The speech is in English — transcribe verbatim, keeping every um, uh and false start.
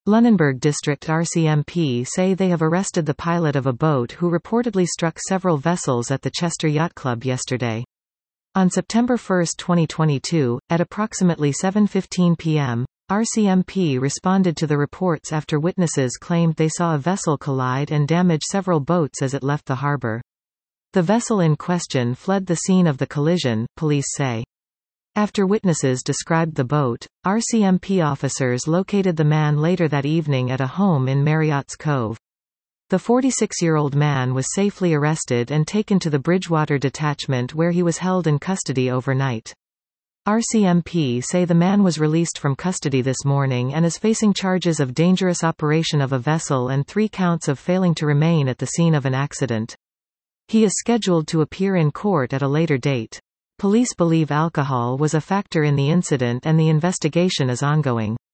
Lunenburg District R C M P say they have arrested the pilot of a boat who reportedly struck several vessels at the Chester Yacht Club yesterday. On September first twenty twenty-two, at approximately seven fifteen p m, R C M P responded to the reports after witnesses claimed they saw a vessel collide and damage several boats as it left the harbor. The vessel in question fled the scene of the collision, police say. After witnesses described the boat, R C M P officers located the man later that evening at a home in Marriott's Cove. The forty-six-year-old man was safely arrested and taken to the Bridgewater detachment where he was held in custody overnight. R C M P say the man was released from custody this morning and is facing charges of dangerous operation of a vessel and three counts of failing to remain at the scene of an accident. He is scheduled to appear in court at a later date. Police believe alcohol was a factor in the incident and the investigation is ongoing.